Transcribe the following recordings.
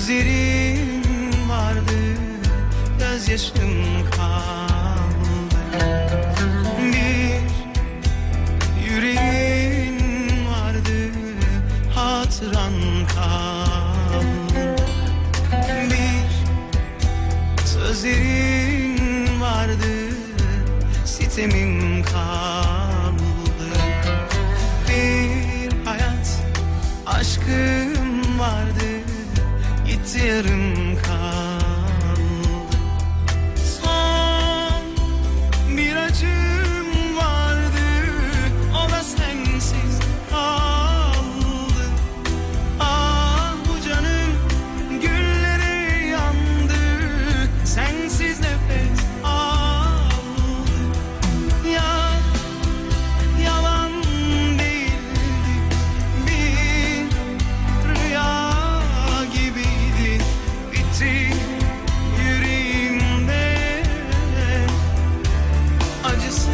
Gözlerim vardı, gözyaşım kaldı. Bir yüreğin vardı, hatıran kaldı. Bir sözlerin vardı, sitemim kaldı. Bir hayat aşkım vardı, gitti yarım kaldı. Son bir acım vardı, o da sensiz kaldı. Ah bu canım güllere yandı, sensiz nefes aldı. Ya yalan değildi, bir rüya gibiydi. Bitti yüreğimde, acısı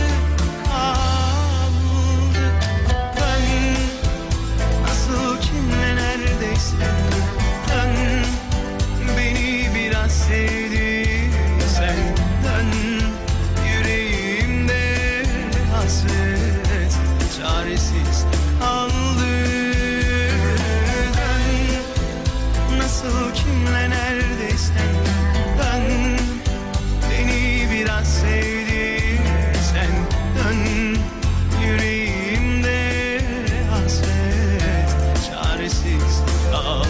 kaldı. Ben nasıl kimle neredeysen dön, beni biraz sevdiysen dön. Yüreğimde hasret çaresiz kaldı. Dön, nasıl kimle neredeysen dön, beni biraz sevdiysen dön. Yüreğimde hasret çaresiz kaldı.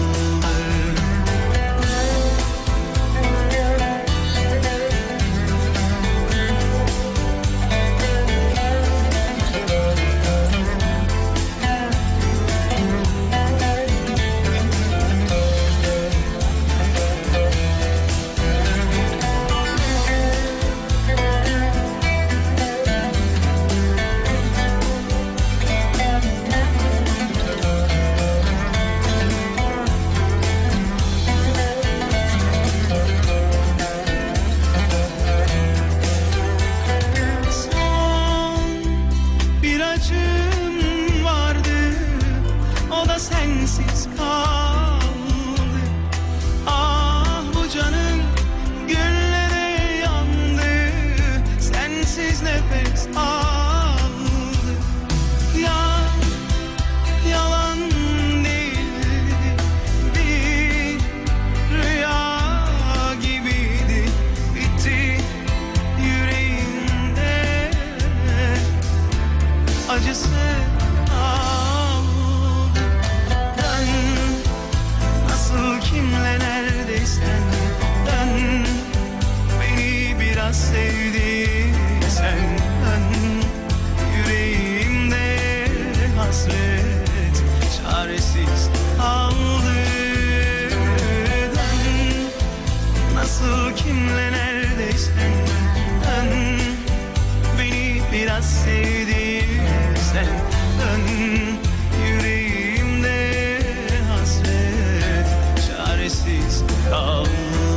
Son bir acım vardı, o da sensiz kaldı. Ah bu canım güllere yandı, sensiz nefes aldı. Ya yalan değildi, bir rüya gibiydi. Bitti yüreğimde, acısı kaldı. Dön, nasıl kimle neredeysen dön, beni biraz sevdiysen dön. Yüreğimde hasret çaresiz kaldı. Dön, nasıl kimle neredeysen dön, beni biraz sevdiysen dön. Yüreğimde hasret çaresiz kaldı.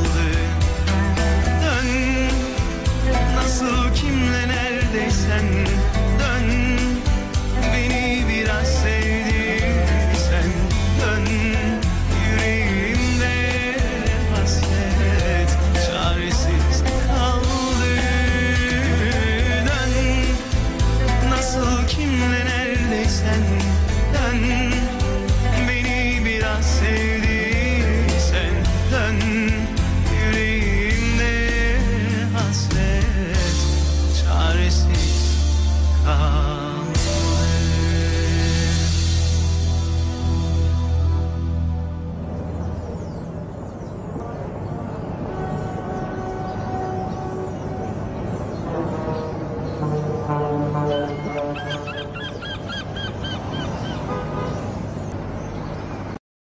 Dön, nasıl kimle neredeysen dön, beni biraz sevdiysen dön. Yüreğimde hasret çaresiz kaldı. Dön, nasıl kimle neredeysen dön, beni biraz sevdiysen dön. Yüreğimde hasret çaresiz kaldı.